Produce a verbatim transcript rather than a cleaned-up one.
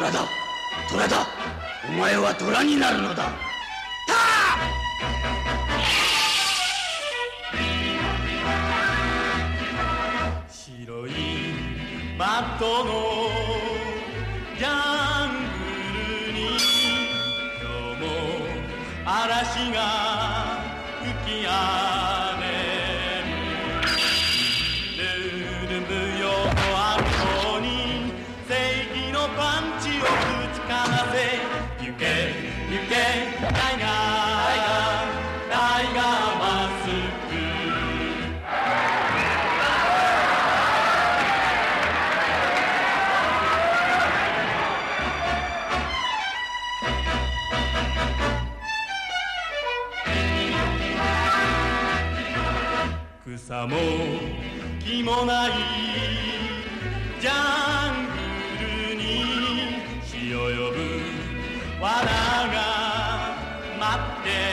虎だ、虎だ、お前は虎になるのだ。 白いマットのジャングルに今日も嵐が吹き荒れる。ルルブヨの後に正義のパンチをぶちかませ、行け行けタイガータイガーマスク。草も木もないジャングルに死を呼ぶ罠が待って